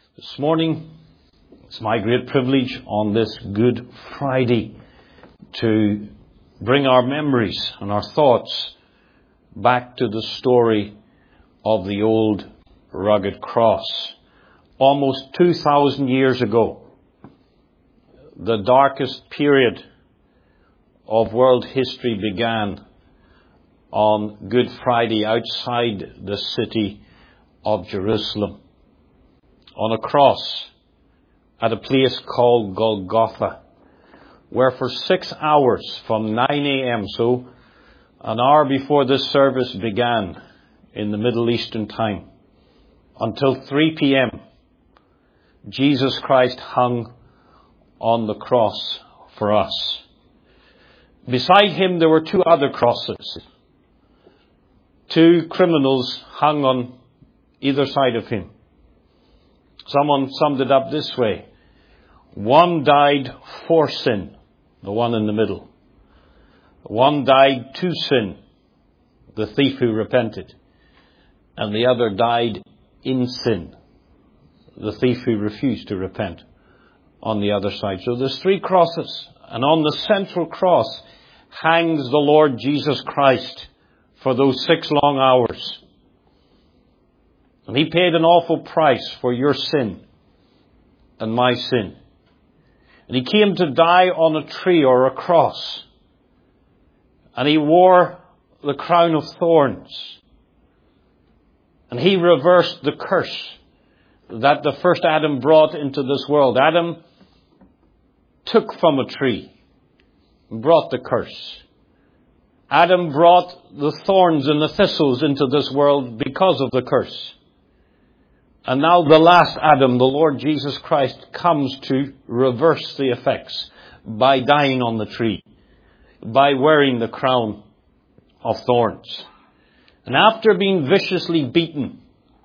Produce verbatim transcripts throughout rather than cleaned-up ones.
This morning, it's my great privilege on this Good Friday to bring our memories and our thoughts back to the story of the old rugged cross. Almost two thousand years ago, the darkest period of world history began on Good Friday outside the city of Jerusalem, on a cross at a place called Golgotha, where for six hours from nine a.m., so an hour before this service began in the Middle Eastern time, until three p.m., Jesus Christ hung on the cross for us. Beside him there were two other crosses. Two criminals hung on either side of him. Someone summed it up this way: one died for sin, the one in the middle. One died to sin, the thief who repented. And the other died in sin, the thief who refused to repent, on the other side. So there's three crosses, and on the central cross hangs the Lord Jesus Christ for those six long hours. And he paid an awful price for your sin and my sin. And he came to die on a tree or a cross. And he wore the crown of thorns. And he reversed the curse that the first Adam brought into this world. Adam took from a tree and brought the curse. Adam brought the thorns and the thistles into this world because of the curse. And now the last Adam, the Lord Jesus Christ, comes to reverse the effects by dying on the tree, by wearing the crown of thorns. And after being viciously beaten,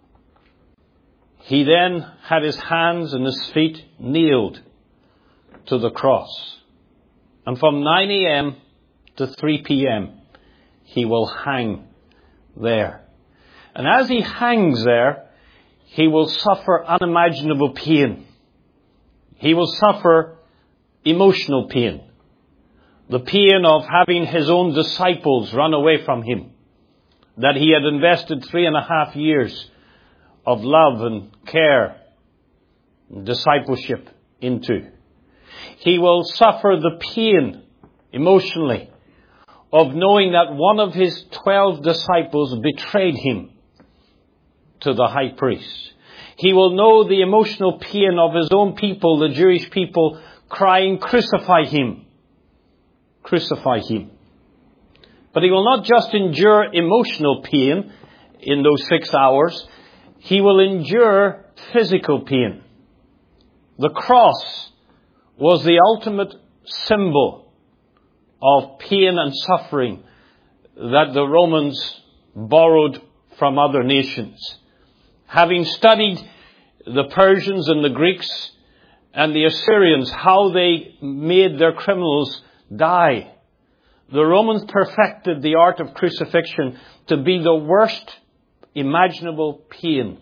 he then had his hands and his feet nailed to the cross. And from nine a.m. to three p.m. he will hang there. And as he hangs there, he will suffer unimaginable pain. He will suffer emotional pain. The pain of having his own disciples run away from him, that he had invested three and a half years of love and care and discipleship into. He will suffer the pain emotionally of knowing that one of his twelve disciples betrayed him to the high priest. He will know the emotional pain of his own people, the Jewish people, crying, "Crucify him! Crucify him!" But he will not just endure emotional pain in those six hours. He will endure physical pain. The cross was the ultimate symbol of pain and suffering that the Romans borrowed from other nations. Having studied the Persians and the Greeks and the Assyrians, how they made their criminals die, the Romans perfected the art of crucifixion to be the worst imaginable pain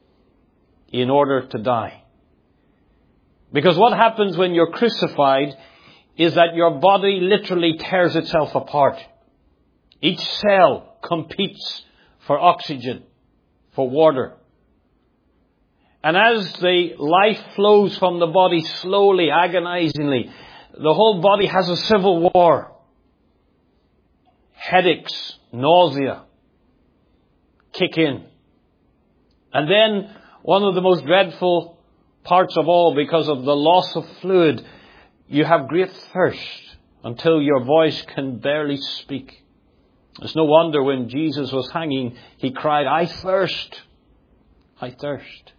in order to die. Because what happens when you're crucified is that your body literally tears itself apart. Each cell competes for oxygen, for water. And as the life flows from the body slowly, agonizingly, the whole body has a civil war. Headaches, nausea kick in. And then one of the most dreadful parts of all, because of the loss of fluid, you have great thirst until your voice can barely speak. It's no wonder when Jesus was hanging, he cried, "I thirst, I thirst."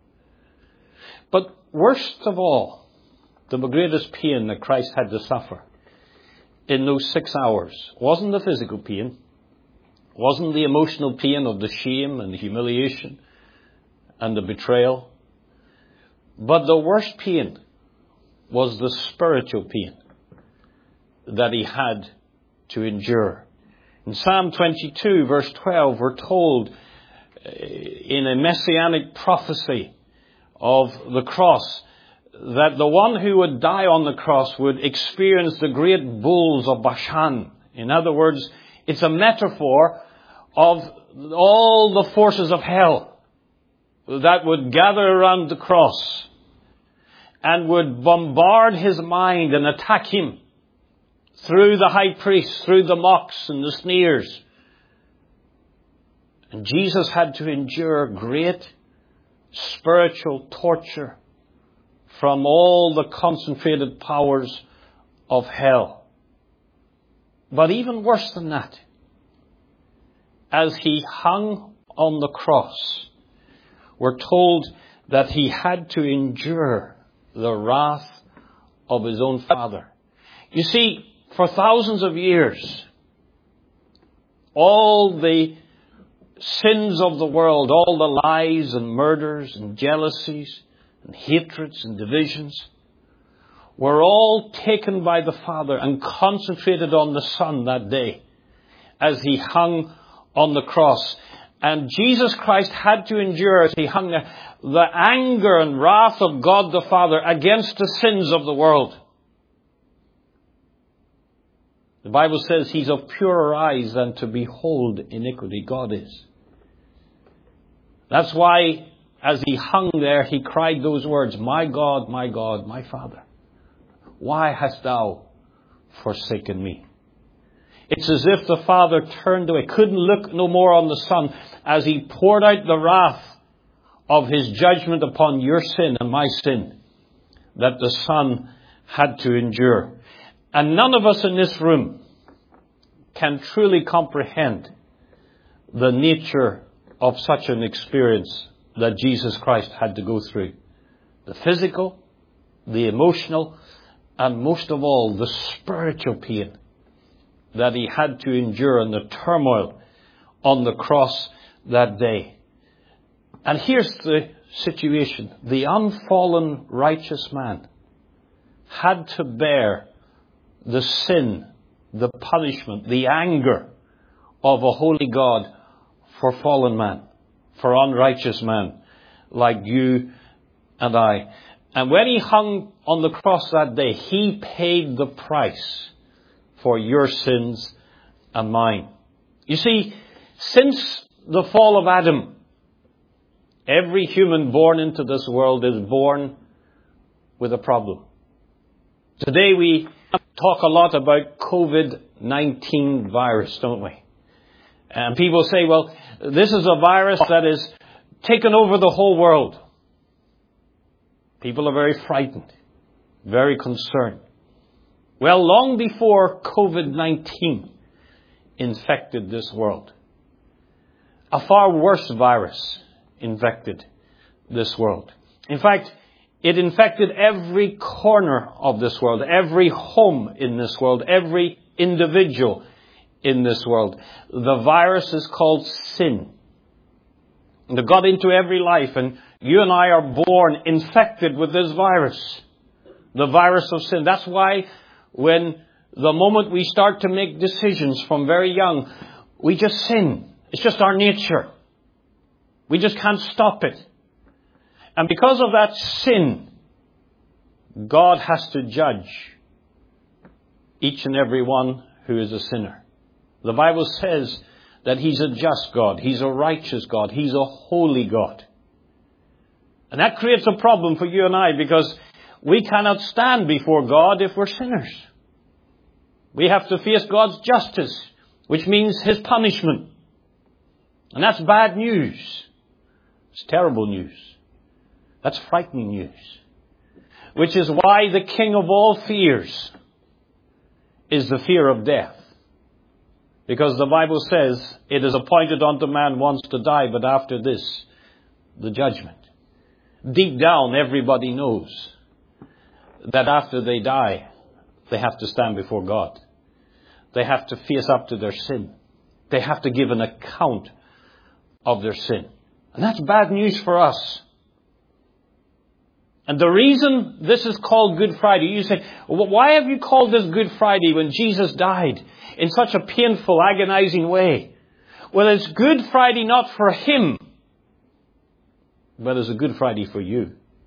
But worst of all, the greatest pain that Christ had to suffer in those six hours wasn't the physical pain, wasn't the emotional pain of the shame and the humiliation and the betrayal, but the worst pain was the spiritual pain that he had to endure. In Psalm twenty-two, verse twelve, we're told in a messianic prophecy of the cross, that the one who would die on the cross would experience the great bulls of Bashan. In other words, it's a metaphor of all the forces of hell that would gather around the cross and would bombard his mind and attack him through the high priest, through the mocks and the sneers. And Jesus had to endure great spiritual torture from all the concentrated powers of hell. But even worse than that, as he hung on the cross, we're told that he had to endure the wrath of his own Father. You see, for thousands of years, all the sins of the world, all the lies and murders and jealousies and hatreds and divisions, were all taken by the Father and concentrated on the Son that day as he hung on the cross. And Jesus Christ had to endure, as he hung there, the anger and wrath of God the Father against the sins of the world. The Bible says he's of purer eyes than to behold iniquity. God is. That's why, as he hung there, he cried those words, "My God, my God, my Father, why hast thou forsaken me?" It's as if the Father turned away, couldn't look no more on the Son as he poured out the wrath of his judgment upon your sin and my sin that the Son had to endure. And none of us in this room can truly comprehend the nature of such an experience that Jesus Christ had to go through. The physical, the emotional, and most of all, the spiritual pain that he had to endure in the turmoil on the cross that day. And here's the situation. The unfallen righteous man had to bear the sin, the punishment, the anger of a holy God for fallen man, for unrighteous man like you and I. And when he hung on the cross that day, he paid the price for your sins and mine. You see, since the fall of Adam, every human born into this world is born with a problem. Today we talk a lot about covid nineteen virus, don't we? And people say, well, this is a virus that is taken over the whole world. People are very frightened, very concerned. Well, long before covid nineteen infected this world, a far worse virus infected this world. In fact, it infected every corner of this world, every home in this world, every individual in this world. The virus is called sin. And it got into every life, and you and I are born infected with this virus, the virus of sin. That's why when the moment we start to make decisions from very young, we just sin. It's just our nature. We just can't stop it. And because of that sin, God has to judge each and every one who is a sinner. The Bible says that he's a just God. He's a righteous God. He's a holy God. And that creates a problem for you and I, because we cannot stand before God if we're sinners. We have to face God's justice, which means his punishment. And that's bad news. It's terrible news. That's frightening news. Which is why the king of all fears is the fear of death. Because the Bible says it is appointed unto man once to die, but after this, the judgment. Deep down, everybody knows that after they die, they have to stand before God. They have to face up to their sin. They have to give an account of their sin. And that's bad news for us. And the reason this is called Good Friday, you say, well, why have you called this Good Friday when Jesus died in such a painful, agonizing way? Well, it's Good Friday not for him, but it's a Good Friday for you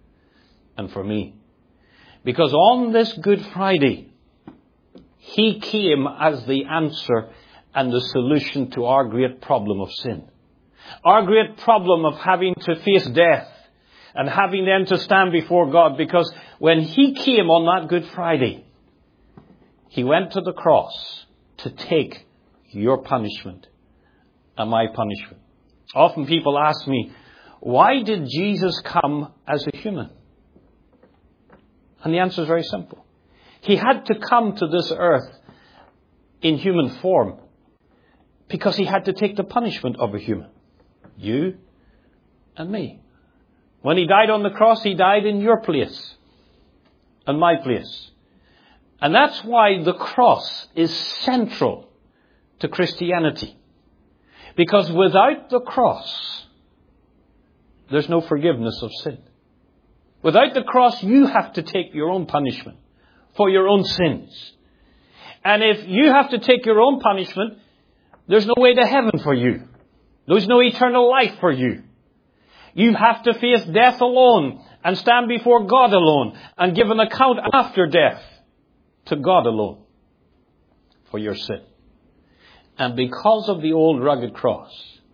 and for me. Because on this Good Friday, He came as the answer and the solution to our great problem of sin. Our great problem of having to face death and having then to stand before God. Because when He came on that Good Friday, He went to the cross to take your punishment and my punishment. Often people ask me, why did Jesus come as a human? And the answer is very simple. He had to come to this earth in human form because He had to take the punishment of a human. You and me. When He died on the cross, He died in your place and my place. And that's why the cross is central to Christianity. Because without the cross, there's no forgiveness of sin. Without the cross, you have to take your own punishment for your own sins. And if you have to take your own punishment, there's no way to heaven for you. There's no eternal life for you. You have to face death alone and stand before God alone and give an account after death to God alone for your sin. And because of the old rugged cross,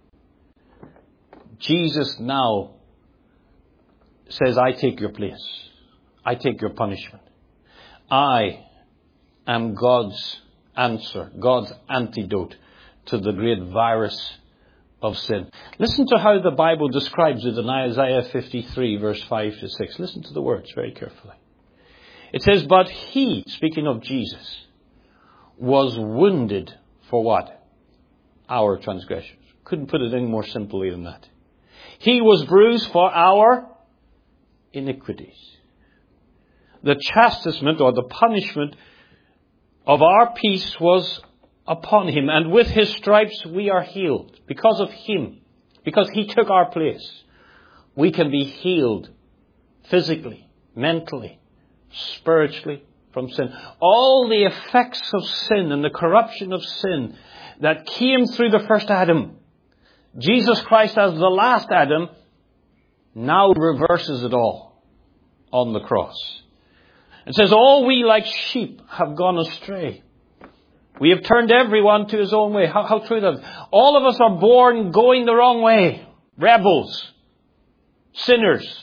Jesus now says, I take your place. I take your punishment. I am God's answer, God's antidote to the great virus of sin. Listen to how the Bible describes it in Isaiah fifty-three, verse five to six. Listen to the words very carefully. It says, but He, speaking of Jesus, was wounded for what? Our transgressions. Couldn't put it any more simply than that. He was bruised for our iniquities. The chastisement or the punishment of our peace was upon Him. And with His stripes we are healed. Because of Him. Because He took our place. We can be healed physically, mentally, spiritually from sin. All the effects of sin and the corruption of sin that came through the first Adam, Jesus Christ as the last Adam now reverses it all on the cross. It says, all we like sheep have gone astray. We have turned everyone to his own way. How, how true that is. All of us are born going the wrong way. Rebels. Sinners.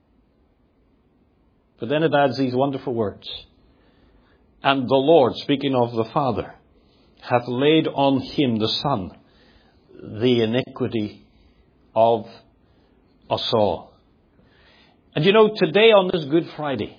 But then it adds these wonderful words. And the Lord, speaking of the Father, hath laid on Him, the Son, the iniquity of us all. And you know, today on this Good Friday,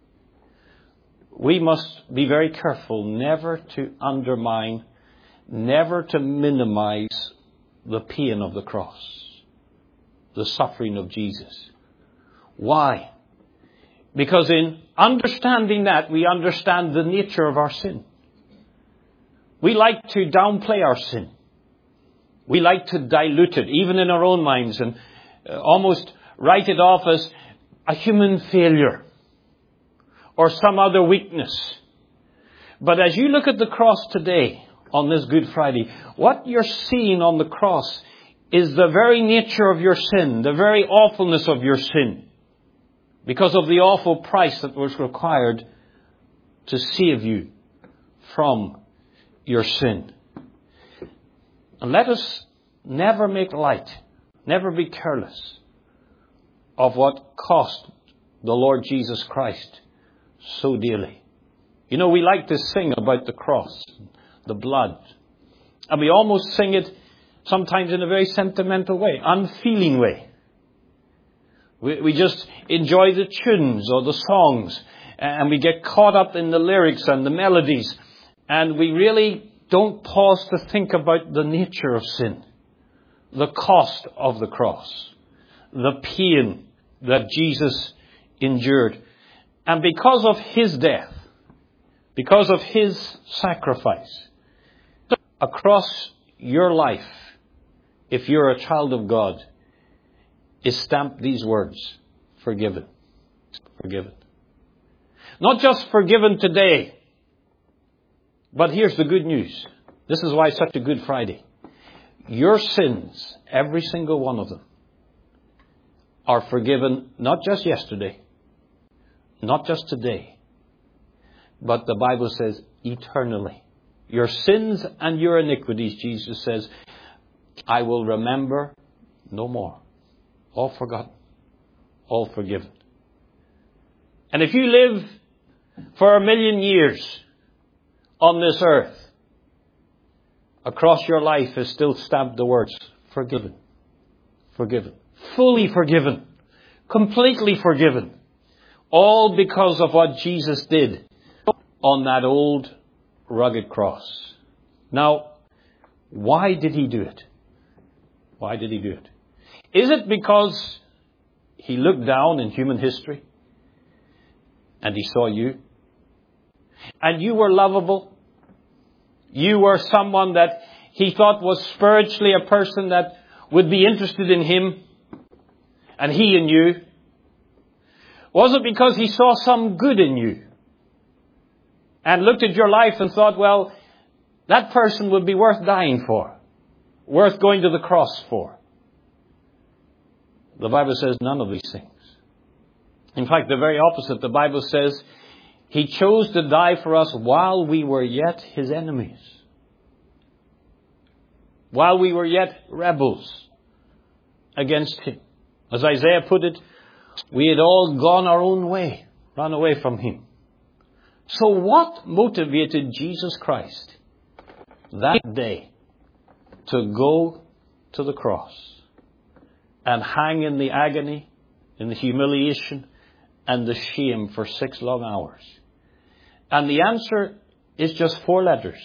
we must be very careful never to undermine, never to minimize the pain of the cross, the suffering of Jesus. Why? Because in understanding that, we understand the nature of our sin. We like to downplay our sin. We like to dilute it, even in our own minds, and almost write it off as a human failure or some other weakness. But as you look at the cross today, on this Good Friday, what you're seeing on the cross is the very nature of your sin, the very awfulness of your sin, because of the awful price that was required to save you from your sin. And let us never make light, never be careless of what cost the Lord Jesus Christ so dearly. You know, we like to sing about the cross, the blood. And we almost sing it sometimes in a very sentimental way, unfeeling way. We, we just enjoy the tunes or the songs, and we get caught up in the lyrics and the melodies, and we really don't pause to think about the nature of sin, the cost of the cross, the pain that Jesus endured. And because of His death, because of His sacrifice, across your life, if you're a child of God, is stamped these words: forgiven. Forgiven. Not just forgiven today, but here's the good news. This is why it's such a Good Friday. Your sins, every single one of them, are forgiven not just yesterday, not just today, but the Bible says eternally. Your sins and your iniquities, Jesus says, I will remember no more. All forgotten. All forgiven. And if you live for a million years on this earth, across your life is still stamped the words, forgiven. Forgiven. Fully forgiven. Completely forgiven. All because of what Jesus did on that old rugged cross. Now, why did he do it? Why did he do it? Is it because he looked down in human history and he saw you? And you were lovable? You were someone that he thought was spiritually a person that would be interested in him and he in you? Was it because he saw some good in you and looked at your life and thought, well, that person would be worth dying for, worth going to the cross for? The Bible says none of these things. In fact, the very opposite. The Bible says he chose to die for us while we were yet his enemies. While we were yet rebels against him. As Isaiah put it, we had all gone our own way, run away from him. So what motivated Jesus Christ that day to go to the cross and hang in the agony, in the humiliation and the shame for six long hours? And the answer is just four letters.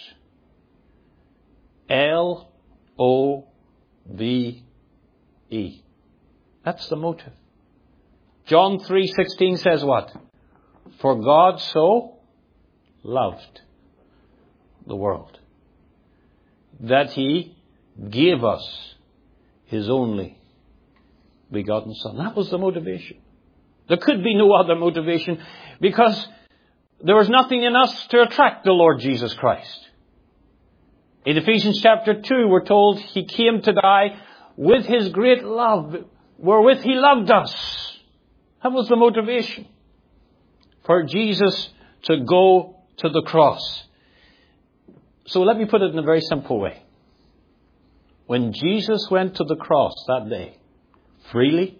L O V E. That's the motive. John three sixteen says what? For God so loved the world that he gave us his only begotten Son. That was the motivation. There could be no other motivation because there was nothing in us to attract the Lord Jesus Christ. In Ephesians chapter two, we're told he came to die with his great love, wherewith he loved us. That was the motivation for Jesus to go to the cross. So let me put it in a very simple way. When Jesus went to the cross that day, freely,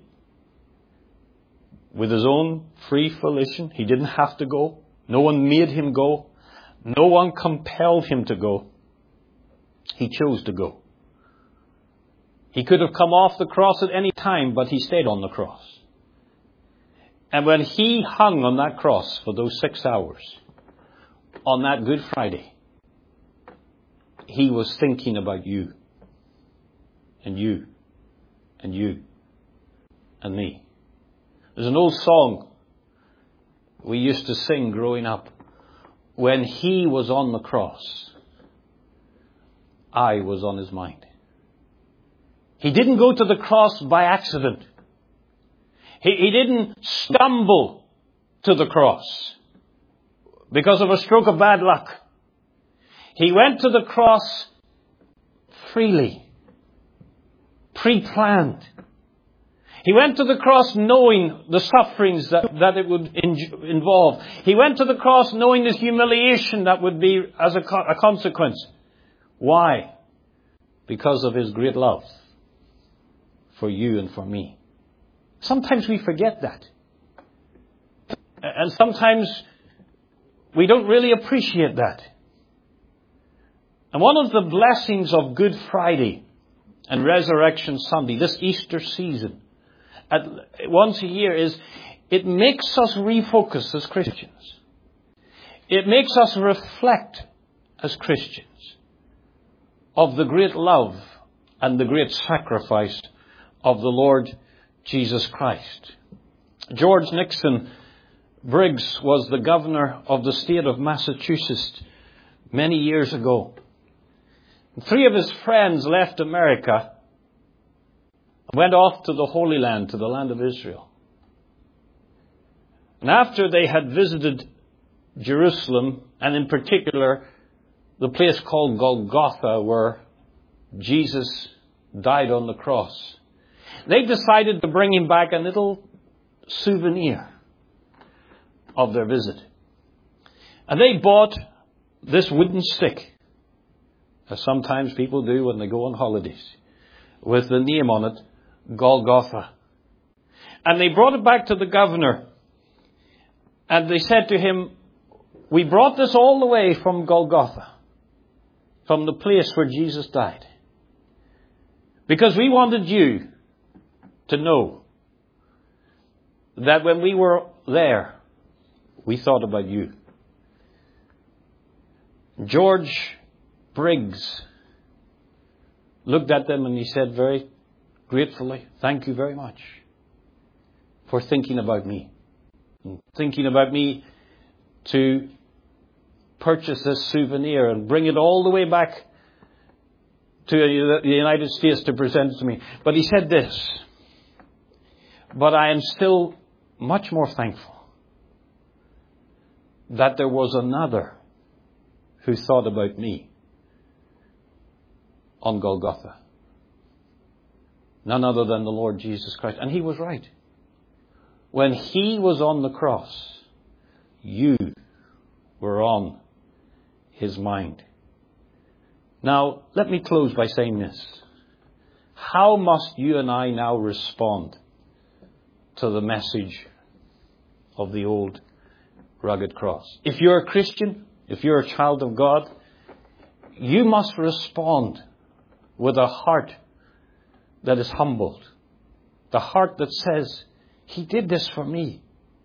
with his own free volition, he didn't have to go. No one made him go. No one compelled him to go. He chose to go. He could have come off the cross at any time, but he stayed on the cross. And when he hung on that cross for those six hours, on that Good Friday, he was thinking about you, and you, and you, and me. There's an old song we used to sing growing up. When he was on the cross, I was on his mind. He didn't go to the cross by accident. He, he didn't stumble to the cross because of a stroke of bad luck. He went to the cross freely, pre-planned. He went to the cross knowing the sufferings that, that it would in, involve. He went to the cross knowing the humiliation that would be as a, a consequence. Why? Because of his great love for you and for me. Sometimes we forget that. And sometimes we don't really appreciate that. And one of the blessings of Good Friday and Resurrection Sunday, this Easter season, at, once a year, is it makes us refocus as Christians. It makes us reflect as Christians of the great love and the great sacrifice of the Lord Jesus Christ. George Nixon Briggs was the governor of the state of Massachusetts many years ago. Three of his friends left America and went off to the Holy Land, to the land of Israel. And after they had visited Jerusalem, and in particular the place called Golgotha where Jesus died on the cross, they decided to bring him back a little souvenir. of their visit. And they bought this wooden stick, as sometimes people do when they go on holidays, with the name on it, Golgotha. And they brought it back to the governor. And they said to him, we brought this all the way from Golgotha, from the place where Jesus died, because we wanted you to know that when we were there, we thought about you. George Briggs looked at them and he said very gratefully, thank you very much for thinking about me. And thinking about me to purchase this souvenir and bring it all the way back to the United States to present it to me. But he said this, but I am still much more thankful that there was another who thought about me on Golgotha. None other than the Lord Jesus Christ. And he was right. When he was on the cross, you were on his mind. Now, let me close by saying this. How must you and I now respond to the message of the old rugged cross? If you're a Christian, if you're a child of God, you must respond with a heart that is humbled. The heart that says, he did this for me.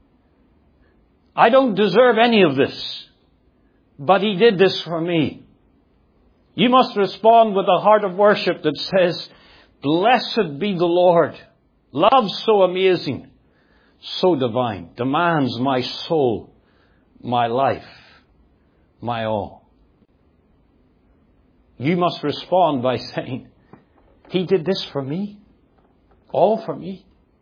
I don't deserve any of this, but he did this for me. You must respond with a heart of worship that says, blessed be the Lord. Love so amazing, so divine, demands my soul, my life, my all. You must respond by saying, he did this for me, all for me.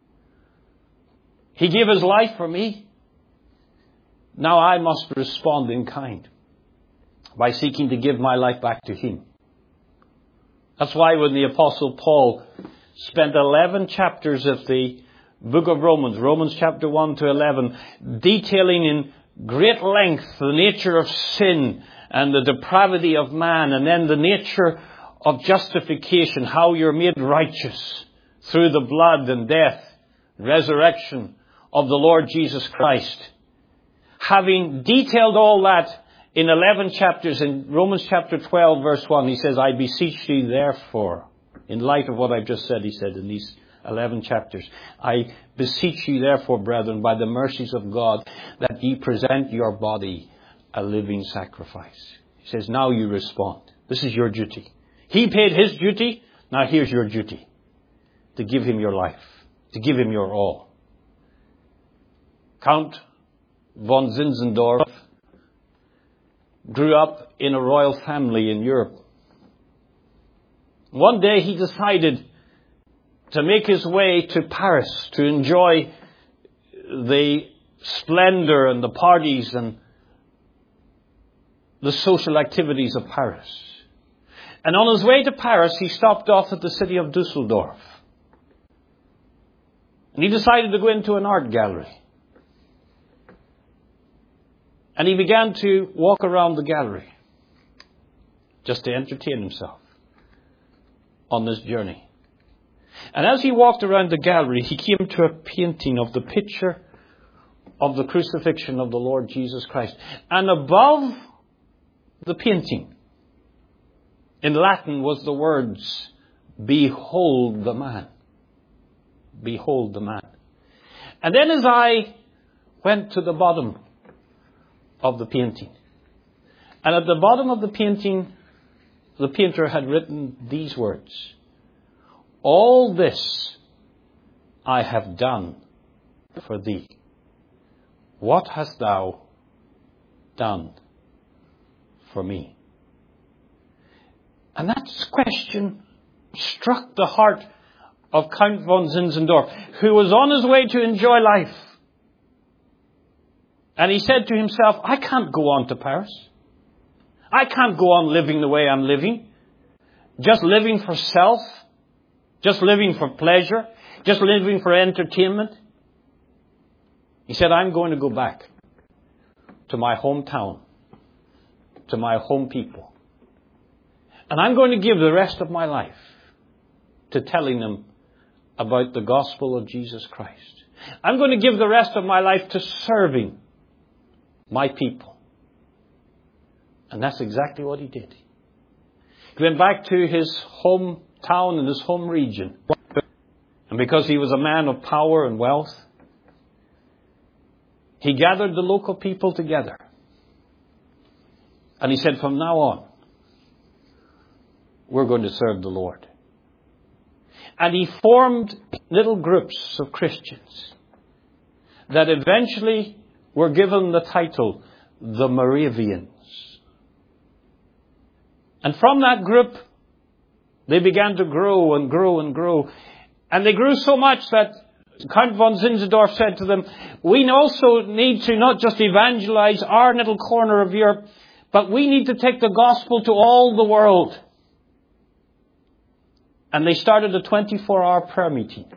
He gave his life for me. Now I must respond in kind by seeking to give my life back to him. That's why when the Apostle Paul spent eleven chapters of the book of Romans, Romans chapter one to eleven, detailing in great length the nature of sin and the depravity of man, and then the nature of justification, how you're made righteous through the blood and death, resurrection of the Lord Jesus Christ. Having detailed all that in eleven chapters, in Romans chapter twelve, verse one, he says, I beseech you therefore, in light of what I've just said, he said in these eleven chapters, I beseech you therefore, brethren, by the mercies of God, that ye present your body a living sacrifice. He says, now you respond. This is your duty. He paid his duty. Now here's your duty. To give him your life. To give him your all. Count von Zinzendorf grew up in a royal family in Europe. One day he decided to make his way to Paris to enjoy the splendor and the parties and the social activities of Paris. And on his way to Paris, he stopped off at the city of Dusseldorf. And he decided to go into an art gallery. And he began to walk around the gallery just to entertain himself on this journey. And as he walked around the gallery, he came to a painting of the picture of the crucifixion of the Lord Jesus Christ. And above the painting, in Latin, was the words, behold the man. Behold the man. And then as I went to the bottom of the painting, and at the bottom of the painting, the painter had written these words, all this I have done for thee. What hast thou done for me? And that question struck the heart of Count von Zinzendorf, who was on his way to enjoy life. And he said to himself, I can't go on to Paris. I can't go on living the way I'm living. Just living for self. Just living for pleasure. Just living for entertainment. He said, I'm going to go back to my hometown, to my home people. And I'm going to give the rest of my life to telling them about the gospel of Jesus Christ. I'm going to give the rest of my life to serving my people. And that's exactly what he did. He went back to his hometown and his home region. And because he was a man of power and wealth, he gathered the local people together. And he said, from now on, we're going to serve the Lord. And he formed little groups of Christians that eventually were given the title, the Moravians. And from that group, they began to grow and grow and grow. And they grew so much that Count von Zinzendorf said to them, we also need to not just evangelize our little corner of Europe, but we need to take the gospel to all the world. And they started a twenty-four hour prayer meeting.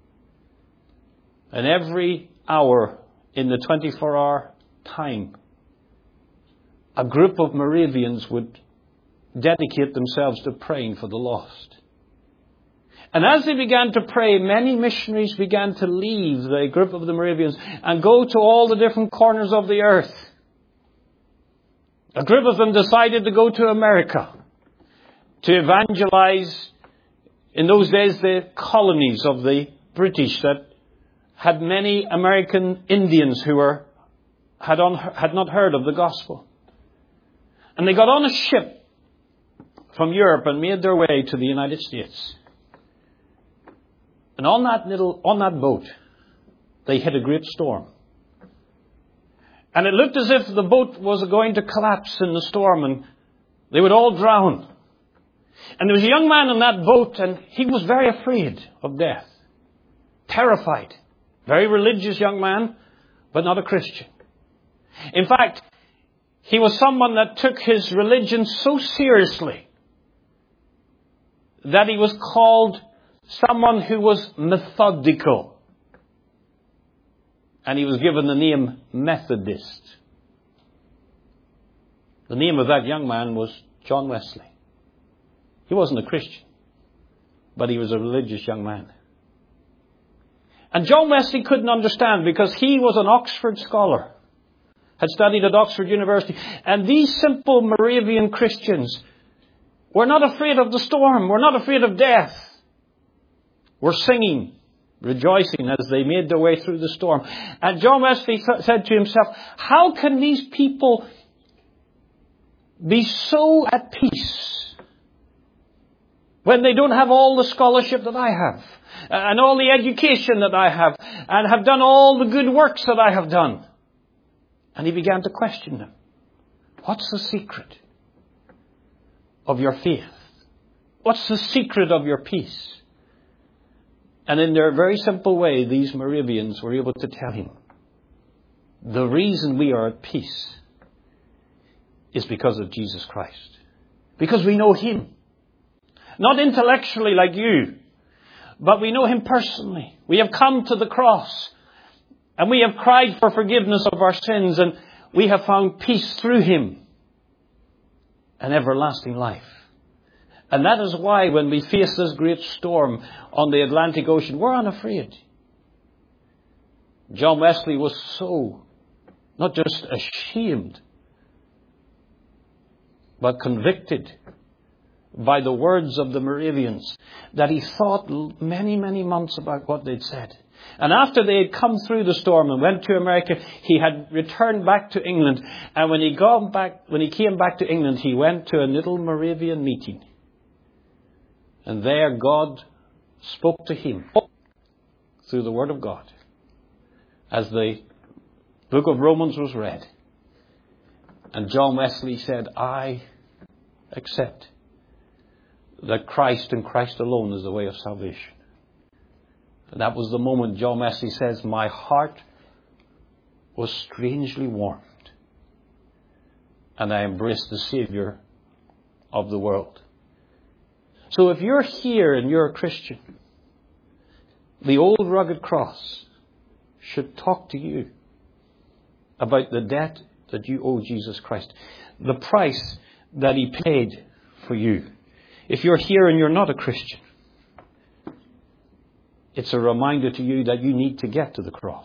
And every hour in the twenty-four hour time, a group of Moravians would dedicate themselves to praying for the lost. And as they began to pray, many missionaries began to leave the group of the Moravians and go to all the different corners of the earth. A group of them decided to go to America to evangelize, in those days, the colonies of the British that had many American Indians who were had, on, had not heard of the gospel. And they got on a ship from Europe and made their way to the United States. And on that little, on that boat, they hit a great storm. And it looked as if the boat was going to collapse in the storm and they would all drown. And there was a young man in that boat and he was very afraid of death. Terrified. Very religious young man, but not a Christian. In fact, he was someone that took his religion so seriously that he was called someone who was methodical. And he was given the name Methodist. The name of that young man was John Wesley. He wasn't a Christian, but he was a religious young man. And John Wesley couldn't understand because he was an Oxford scholar, had studied at Oxford University. And these simple Moravian Christians were not afraid of the storm, were not afraid of death. Were singing, rejoicing as they made their way through the storm. And John Wesley th- said to himself, how can these people be so at peace when they don't have all the scholarship that I have and all the education that I have and have done all the good works that I have done? And he began to question them. What's the secret of your faith? What's the secret of your peace? And in their very simple way, these Moravians were able to tell him, the reason we are at peace is because of Jesus Christ. Because we know him. Not intellectually like you, but we know him personally. We have come to the cross and we have cried for forgiveness of our sins and we have found peace through him and everlasting life. And that is why when we face this great storm on the Atlantic Ocean, we're unafraid. John Wesley was so, not just ashamed, but convicted by the words of the Moravians, that he thought many, many months about what they'd said. And after they had come through the storm and went to America, he had returned back to England. And when he gone back, when he came back to England, he went to a little Moravian meeting. And there God spoke to him through the Word of God as the book of Romans was read. And John Wesley said, I accept that Christ and Christ alone is the way of salvation. And that was the moment John Wesley says, my heart was strangely warmed. And I embraced the Savior of the world. So if you're here and you're a Christian, the old rugged cross should talk to you about the debt that you owe Jesus Christ. The price that He paid for you. If you're here and you're not a Christian, it's a reminder to you that you need to get to the cross.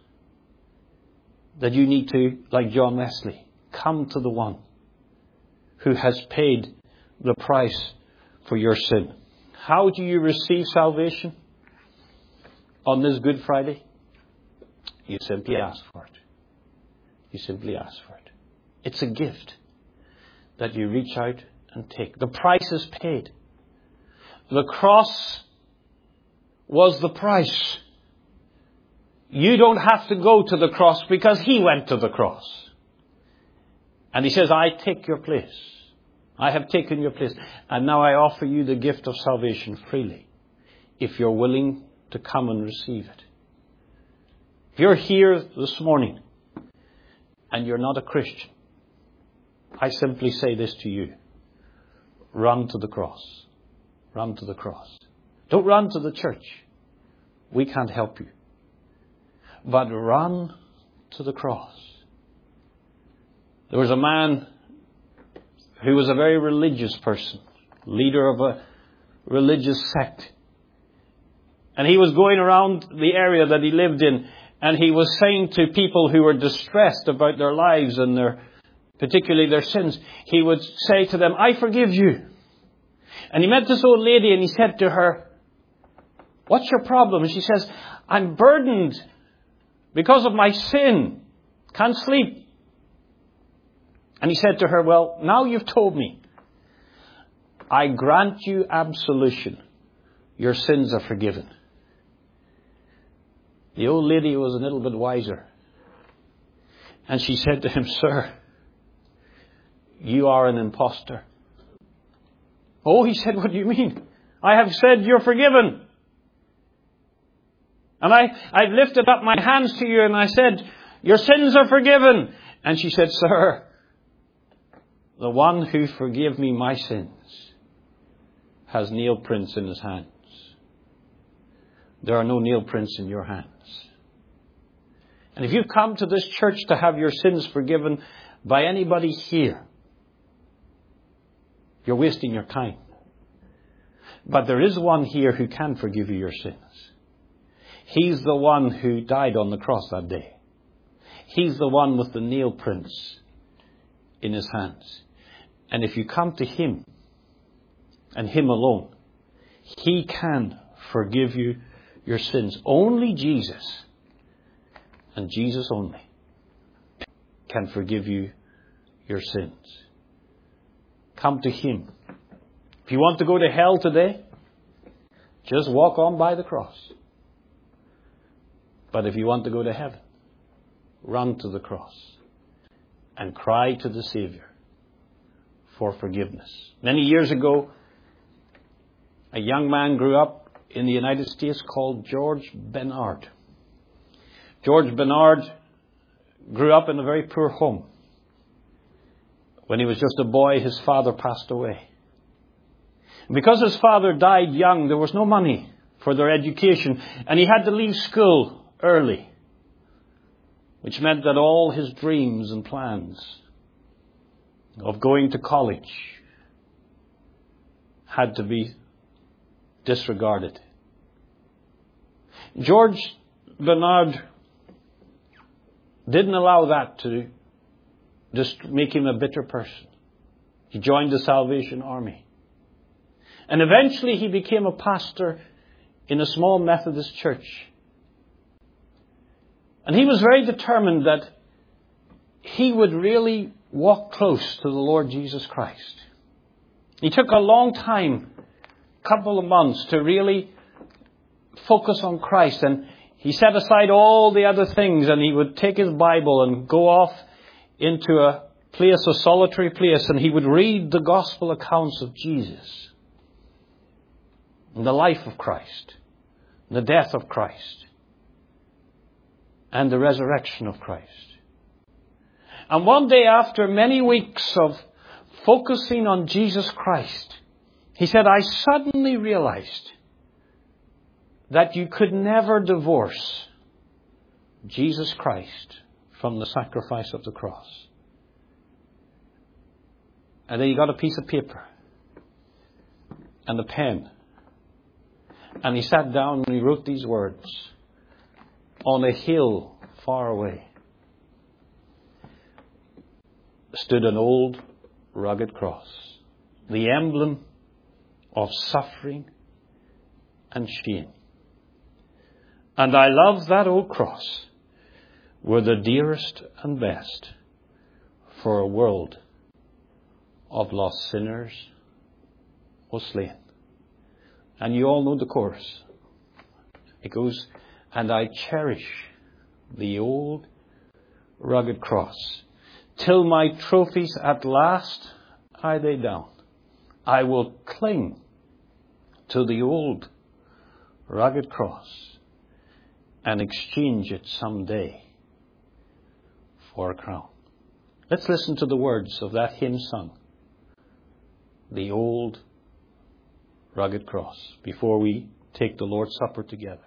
That you need to, like John Wesley, come to the one who has paid the price for your sin. How do you receive salvation on this Good Friday? You simply ask for it. You simply ask for it. It's a gift that you reach out and take. The price is paid. The cross was the price. You don't have to go to the cross because He went to the cross. And He says, I take your place. I have taken your place. And now I offer you the gift of salvation freely, if you're willing to come and receive it. If you're here this morning and you're not a Christian, I simply say this to you. Run to the cross. Run to the cross. Don't run to the church. We can't help you. But run to the cross. There was a man who was a very religious person, leader of a religious sect. And he was going around the area that he lived in, and he was saying to people who were distressed about their lives and their, particularly their sins, he would say to them, I forgive you. And he met this old lady and he said to her, what's your problem? And she says, I'm burdened because of my sin. Can't sleep. And he said to her, well, now you've told me. I grant you absolution. Your sins are forgiven. The old lady was a little bit wiser. And she said to him, sir, you are an imposter. Oh, he said, what do you mean? I have said you're forgiven. And I, I've lifted up my hands to you and I said, your sins are forgiven. And she said, sir, the one who forgave me my sins has nail prints in his hands. There are no nail prints in your hands. And if you've come to this church to have your sins forgiven by anybody here, you're wasting your time. But there is one here who can forgive you your sins. He's the one who died on the cross that day. He's the one with the nail prints in his hands. And if you come to Him and Him alone, He can forgive you your sins. Only Jesus, and Jesus only, can forgive you your sins. Come to Him. If you want to go to hell today, just walk on by the cross. But if you want to go to heaven, run to the cross and cry to the Savior for forgiveness. Many years ago, a young man grew up in the United States called George Bernard. George Bernard grew up in a very poor home. When he was just a boy, his father passed away. Because his father died young, there was no money for their education, and he had to leave school early, which meant that all his dreams and plans of going to college had to be disregarded. George Bernard didn't allow that to just make him a bitter person. He joined the Salvation Army. And eventually he became a pastor in a small Methodist church. And he was very determined that he would really walk close to the Lord Jesus Christ. He took a long time, a couple of months, to really focus on Christ. And he set aside all the other things, and he would take his Bible and go off into a place, a solitary place, and he would read the gospel accounts of Jesus, and the life of Christ, the death of Christ, and the resurrection of Christ. And one day, after many weeks of focusing on Jesus Christ, he said, I suddenly realized that you could never divorce Jesus Christ from the sacrifice of the cross. And then he got a piece of paper and a pen. And he sat down and he wrote these words. On a hill far away stood an old rugged cross, the emblem of suffering and shame. And I love that old cross, were the dearest and best for a world of lost sinners was slain. And you all know the chorus. It goes, and I cherish the old rugged cross, till my trophies at last I lay down. I will cling to the old rugged cross and exchange it someday for a crown. Let's listen to the words of that hymn sung, The Old Rugged Cross, before we take the Lord's Supper together.